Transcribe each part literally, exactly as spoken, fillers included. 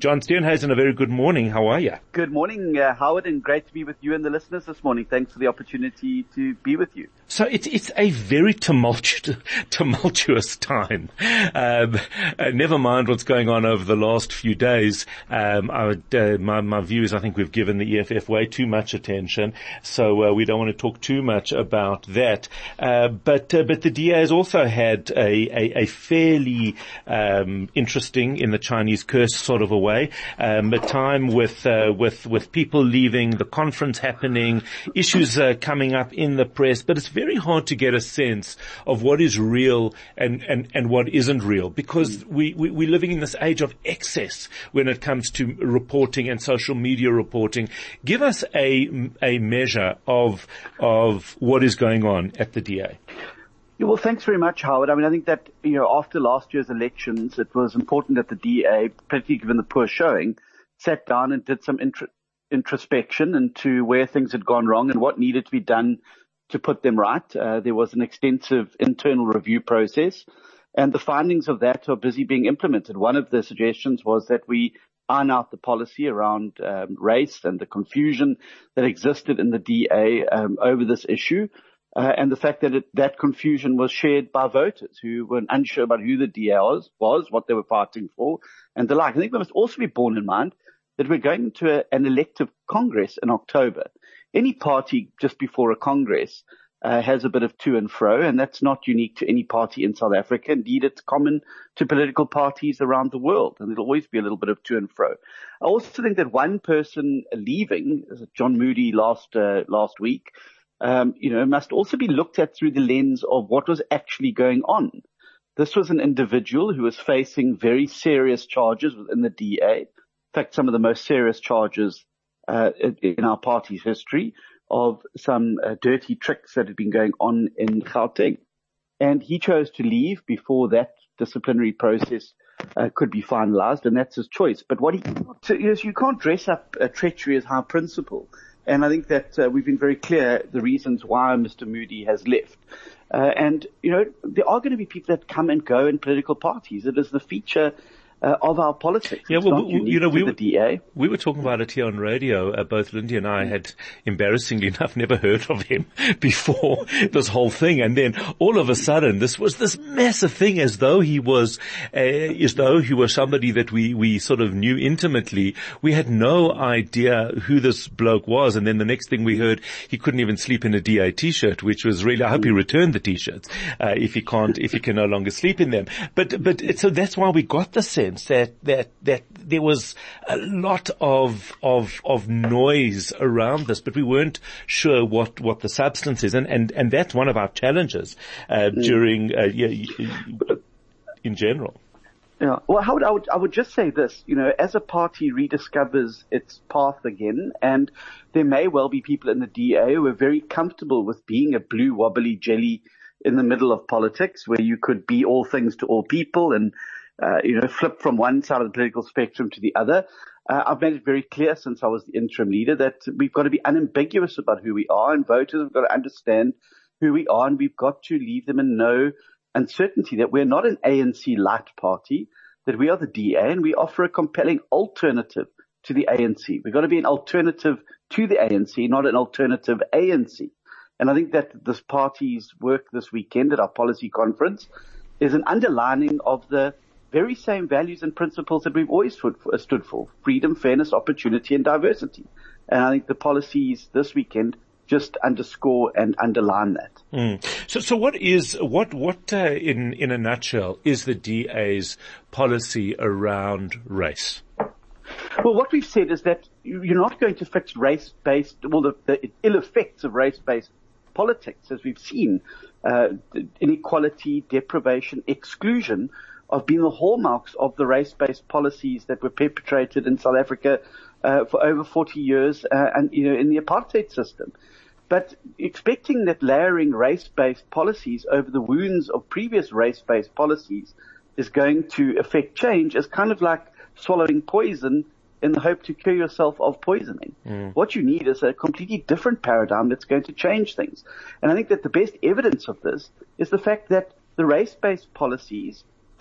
John Steenhuisen, a very good morning. How are you? Good morning, uh, Howard, and great to be with you and the listeners this morning. Thanks for the opportunity to be with you. So it's it's a very tumultuous, tumultuous time. Um, uh, never mind what's going on over the last few days. Um, I would, uh, my my view is I think we've given the E F F way too much attention, so uh, we don't want to talk too much about that. Uh, but uh, but the D A has also had a a, a fairly um, interesting, in the Chinese curse sort of a way, um, a time with uh, with with people leaving, the conference happening, issues uh, coming up in the press, but it's very very hard to get a sense of what is real and, and, and what isn't real, because we, we, we're living in this age of excess when it comes to reporting and social media reporting. Give us a, a measure of, of what is going on at the D A. Yeah, well, thanks very much, Howard. I mean, I think that, you know, after last year's elections, it was important that the D A, particularly given the poor showing, sat down and did some intro, introspection into where things had gone wrong and what needed to be done to put them right. Uh, there was an extensive internal review process, and the findings of that are busy being implemented. One of the suggestions was that we iron out the policy around um, race and the confusion that existed in the D A um, over this issue, uh, and the fact that it, that confusion was shared by voters who were unsure about who the D A was, was, what they were fighting for, and the like. I think we must also be borne in mind that we're going into a, an elective Congress in October. Any party just before a Congress uh, has a bit of to and fro, and that's not unique to any party in South Africa. Indeed, it's common to political parties around the world, and there'll always be a little bit of to and fro. I also think that one person leaving, John Moody last uh, last week, um, you know, must also be looked at through the lens of what was actually going on. This was an individual who was facing very serious charges within the D A. In fact, some of the most serious charges Uh, in our party's history of some uh, dirty tricks that had been going on in Gauteng. And he chose to leave before that disciplinary process uh, could be finalized, and that's his choice. But what he, so, you know, you can't dress up uh, treachery as high principle. And I think that uh, we've been very clear the reasons why Mister Moody has left. Uh, and, you know, there are going to be people that come and go in political parties. It is the feature Uh, of our politics. Yeah, it's well, not we, unique you know, to we, the D A. We were talking about it here on radio. Uh, both Lindy and I had, embarrassingly enough, never heard of him before this whole thing. And then all of a sudden, this was this massive thing, as though he was, uh, as though he was somebody that we, we sort of knew intimately. We had no idea who this bloke was. And then the next thing we heard, he couldn't even sleep in a D A t-shirt, which was really, I hope he returned the t-shirts, uh, if he can't, if he can no longer sleep in them. But, but, so that's why we got the sense that, that, that there was a lot of, of, of noise around this, but we weren't sure what, what the substance is. And, and, and that's one of our challenges, uh, during, uh, yeah, in general. Yeah. Well, Howard, I would, I would just say this, you know, as a party rediscovers its path again, and there may well be people in the D A who are very comfortable with being a blue wobbly jelly in the middle of politics, where you could be all things to all people and Uh, you know, flip from one side of the political spectrum to the other. Uh, I've made it very clear since I was the interim leader that we've got to be unambiguous about who we are, and voters have got to understand who we are, and we've got to leave them in no uncertainty that we're not an A N C light party, that we are the D A, and we offer a compelling alternative to the A N C. We've got to be an alternative to the A N C, not an alternative A N C. And I think that this party's work this weekend at our policy conference is an underlining of the very same values and principles that we've always stood for, stood for: freedom, fairness, opportunity, and diversity. And I think the policies this weekend just underscore and underline that. Mm. So, so what is, what, what, uh, in, in a nutshell, is the D A's policy around race? Well, what we've said is that you're not going to fix race-based, well, the, the ill effects of race-based politics, as we've seen, uh, inequality, deprivation, exclusion, have been the hallmarks of the race-based policies that were perpetrated in South Africa uh, for over forty years, uh, and you know, in the apartheid system. But expecting that layering race-based policies over the wounds of previous race-based policies is going to affect change is kind of like swallowing poison in the hope to cure yourself of poisoning. Mm. What you need is a completely different paradigm that's going to change things. And I think that the best evidence of this is the fact that the race-based policies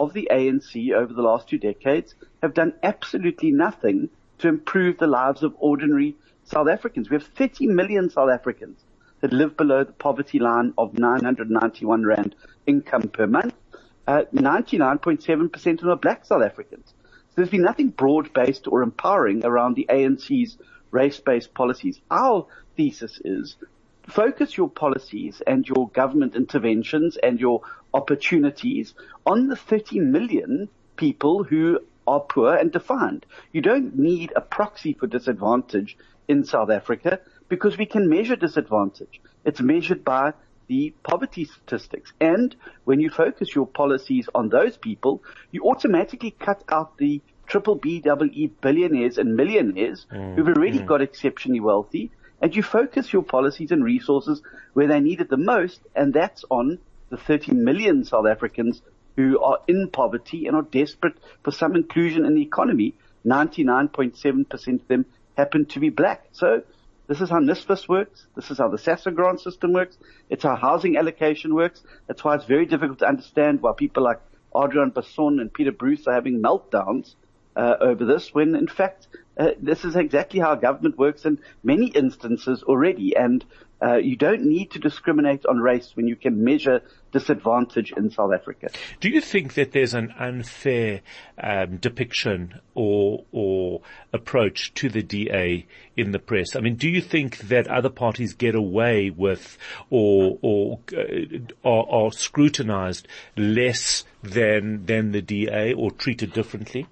of the A N C over the last two decades have done absolutely nothing to improve the lives of ordinary South Africans. We have thirty million South Africans that live below the poverty line of nine hundred ninety-one rand income per month. Uh, ninety-nine point seven percent of them are black South Africans. So there's been nothing broad-based or empowering around the A N C's race-based policies. Our thesis is focus your policies and your government interventions and your opportunities on the thirty million people who are poor and defined. You don't need a proxy for disadvantage in South Africa because we can measure disadvantage. It's measured by the poverty statistics. And when you focus your policies on those people, you automatically cut out the triple B, double E billionaires and millionaires mm, who've already mm. got exceptionally wealthy, and you focus your policies and resources where they need it the most, and that's on the thirty million South Africans who are in poverty and are desperate for some inclusion in the economy. ninety-nine point seven percent of them happen to be black. So this is how NSFAS works. This is how the SASSA grant system works. It's how housing allocation works. That's why it's very difficult to understand why people like Adrian Basson and Peter Bruce are having meltdowns uh, over this, when in fact uh, this is exactly how government works in many instances already. And uh, you don't need to discriminate on race when you can measure disadvantage in South Africa. Do you think that there's an unfair um, depiction or or approach to the D A in the press? I mean, do you think that other parties get away with or or uh, are, are scrutinized less than than the D A or treated differently?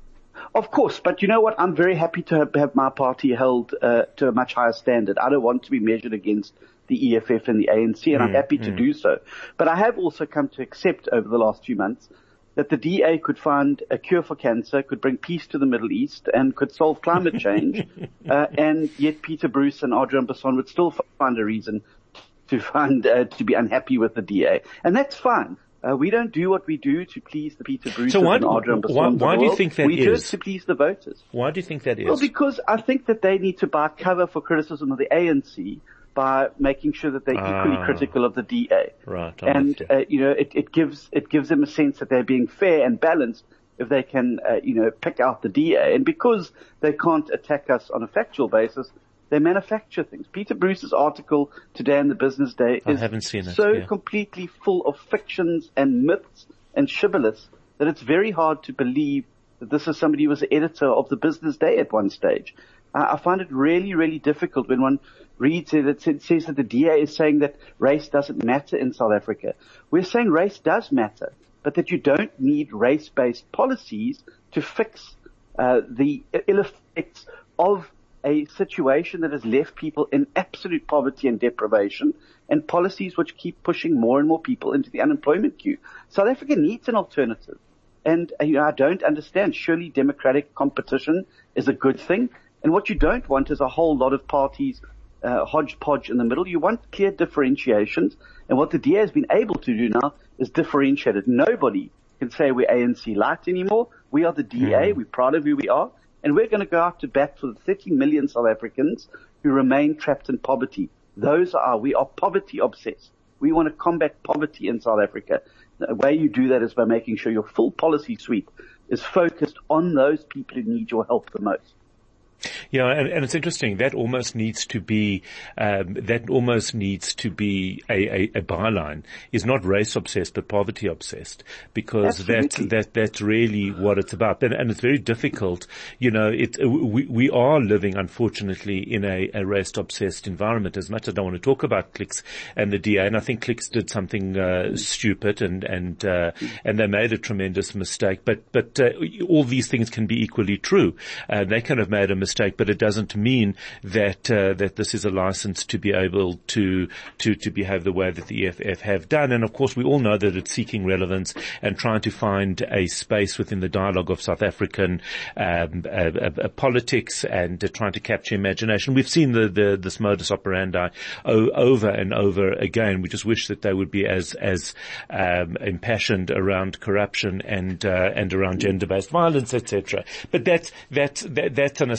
Of course, but you know what? I'm very happy to have, have my party held uh, to a much higher standard. I don't want to be measured against the E F F and the A N C, and mm, I'm happy mm. to do so. But I have also come to accept over the last few months that the D A could find a cure for cancer, could bring peace to the Middle East, and could solve climate change, uh, and yet Peter Bruce and Adrian Basson would still find a reason to find uh, to be unhappy with the D A, and that's fine. Uh, we don't do what we do to please the Peter Bruce so why, and Adrian Basson. Why, why do you think that we is? We do it to please the voters. Why do you think that is? Well, because I think that they need to buy cover for criticism of the A N C by making sure that they're ah, equally critical of the D A. Right. I'm and, you. Uh, you know, it, it gives, it gives them a sense that they're being fair and balanced if they can, uh, you know, pick out the D A. And because they can't attack us on a factual basis, they manufacture things. Peter Bruce's article today in the Business Day I is haven't seen it, so yeah. completely full of fictions and myths and shibboleths that it's very hard to believe that this is somebody who was the editor of the Business Day at one stage. Uh, I find it really, really difficult when one reads it. It says that the D A is saying that race doesn't matter in South Africa. We're saying race does matter, but that you don't need race-based policies to fix uh, the ill effects of a situation that has left people in absolute poverty and deprivation, and policies which keep pushing more and more people into the unemployment queue. South Africa needs an alternative. And uh, you know, I don't understand. Surely democratic competition is a good thing. And what you don't want is a whole lot of parties uh, hodgepodge in the middle. You want clear differentiations. And what the D A has been able to do now is differentiate it. Nobody can say we're A N C light anymore. We are the D A. Mm. We're proud of who we are. And we're going to go out to bat for the thirty million South Africans who remain trapped in poverty. Those are, we are poverty obsessed. We want to combat poverty in South Africa. The way you do that is by making sure your full policy suite is focused on those people who need your help the most. Yeah, and, and it's interesting. That almost needs to be um, that almost needs to be a, a, a byline. Is not race obsessed, but poverty obsessed, because that that that's really what it's about. And, and it's very difficult. You know, it we we are living, unfortunately, in a, a race obsessed environment. As much as I don't want to talk about Clicks and the D A, and I think Clicks did something uh, stupid, and and uh, and they made a tremendous mistake. But but uh, all these things can be equally true. Uh, they can have made a mistake. Mistake, but it doesn't mean that uh, that this is a license to be able to to to behave the way that the E F F have done. And of course, we all know that it's seeking relevance and trying to find a space within the dialogue of South African um, uh, uh, politics and uh, trying to capture imagination. We've seen the, the this modus operandi o- over and over again. We just wish that they would be as as um, impassioned around corruption and uh, and around gender-based violence, et cetera. But that's that's that, that's an aside. The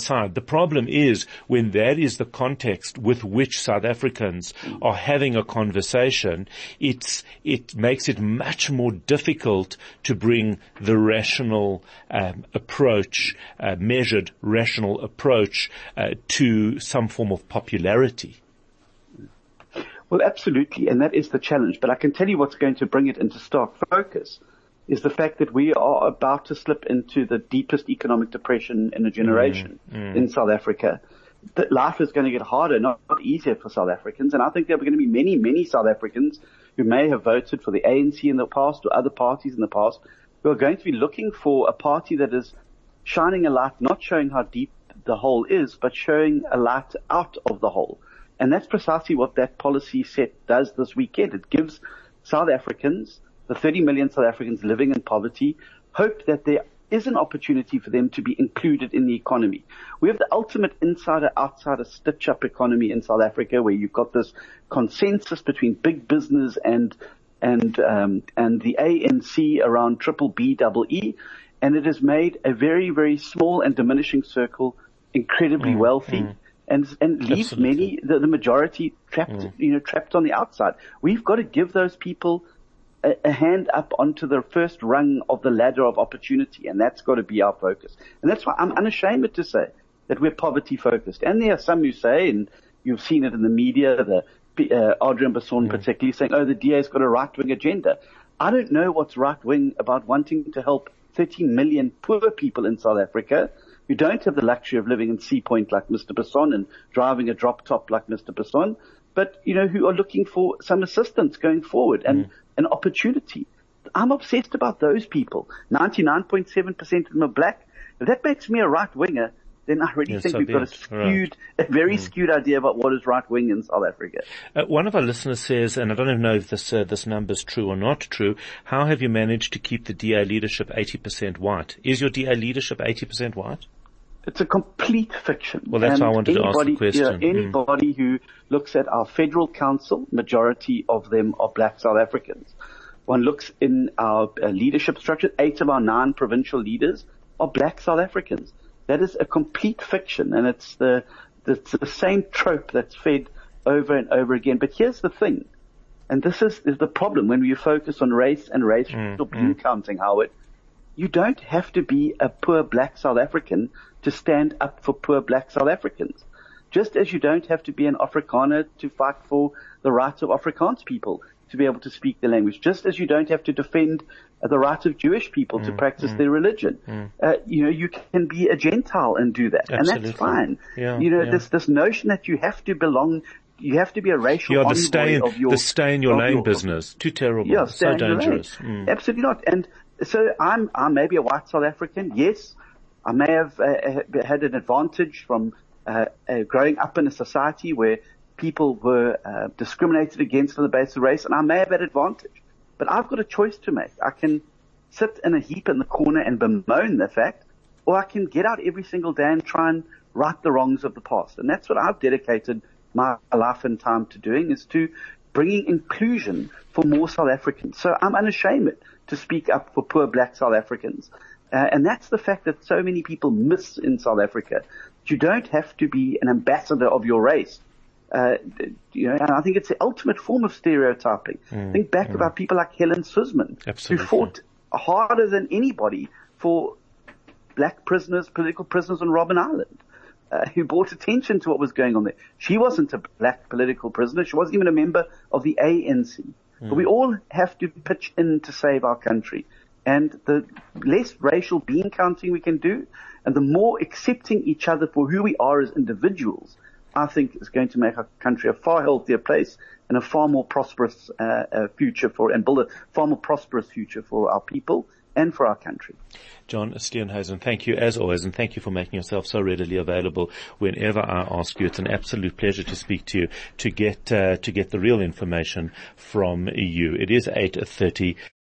problem is when that is the context with which South Africans are having a conversation, it's, it makes it much more difficult to bring the rational um, approach, uh, measured rational approach uh, to some form of popularity. Well, absolutely, and that is the challenge. But I can tell you what's going to bring it into stark focus is the fact that we are about to slip into the deepest economic depression in a generation mm, mm. in South Africa. That life is going to get harder, not, not easier for South Africans. And I think there are going to be many, many South Africans who may have voted for the A N C in the past or other parties in the past who are going to be looking for a party that is shining a light, not showing how deep the hole is, but showing a light out of the hole. And that's precisely what that policy set does this weekend. It gives South Africans, the thirty million South Africans living in poverty, hope that there is an opportunity for them to be included in the economy. We have the ultimate insider-outsider stitch-up economy in South Africa, where you've got this consensus between big business and and um, and the A N C around triple B double E, and it has made a very, very small and diminishing circle incredibly mm, wealthy. Mm. And, and leave many, the, the majority trapped, mm. you know, trapped on the outside. We've got to give those people a, a hand up onto the first rung of the ladder of opportunity, and that's got to be our focus. And that's why I'm unashamed to say that we're poverty focused. And there are some who say, and you've seen it in the media, the uh, Adrian Basson mm. particularly saying, oh, the D A's got a right-wing agenda. I don't know what's right-wing about wanting to help thirteen million poor people in South Africa who don't have the luxury of living in Sea Point like Mister Basson and driving a drop top like Mister Basson, but, you know, who are looking for some assistance going forward and mm. an opportunity. I'm obsessed about those people. ninety-nine point seven percent of them are black. If that makes me a right-winger, then I really yes, think so we've got a skewed, right. a very mm. skewed idea about what is right-wing in South Africa. Uh, one of our listeners says, and I don't even know if this uh, this number is true or not true, how have you managed to keep the D A leadership eighty percent white? Is your D A leadership eighty percent white? It's a complete fiction. Well, that's and why I wanted anybody, to ask the question. You know, anybody mm. who looks at our federal council, majority of them are black South Africans. One looks in our uh, leadership structure, eight of our nine provincial leaders are black South Africans. That is a complete fiction, and it's the, the, it's the same trope that's fed over and over again. But here's the thing, and this is, is the problem when we focus on race and racial mm. bean mm. counting, Howard. You don't have to be a poor black South African to stand up for poor black South Africans. Just as you don't have to be an Afrikaner to fight for the rights of Afrikaans people to be able to speak the language. Just as you don't have to defend uh, the rights of Jewish people mm, to practice mm, their religion. Mm. Uh, you know, you can be a Gentile and do that. Absolutely. And that's fine. Yeah, you know, yeah. this, this notion that you have to belong, you have to be a racial yeah, envoy the stay in, of your, the stay in your lane your, business. Too terrible. Yeah, so dangerous. Mm. Absolutely not. And so I'm, I'm maybe a white South African. Yes. I may have uh, had an advantage from uh, uh, growing up in a society where people were uh, discriminated against on the basis of race, and I may have that advantage. But I've got a choice to make. I can sit in a heap in the corner and bemoan the fact, or I can get out every single day and try and right the wrongs of the past. And that's what I've dedicated my life and time to doing, is to bringing inclusion for more South Africans. So I'm unashamed to speak up for poor black South Africans. Uh, and that's the fact that so many people miss in South Africa. You don't have to be an ambassador of your race. Uh, you know, and I think it's the ultimate form of stereotyping. Mm, think back mm. about people like Helen Suzman, Absolutely. who fought harder than anybody for black prisoners, political prisoners on Robben Island, uh, who brought attention to what was going on there. She wasn't a black political prisoner. She wasn't even a member of the A N C. Mm. But we all have to pitch in to save our country. And the less racial bean counting we can do, and the more accepting each other for who we are as individuals, I think is going to make our country a far healthier place and a far more prosperous uh, uh, future for, and build a far more prosperous future for our people and for our country. John Steenhuisen, thank you as always, and thank you for making yourself so readily available whenever I ask you. It's an absolute pleasure to speak to you, to get uh, to get the real information from you. It is eight thirty.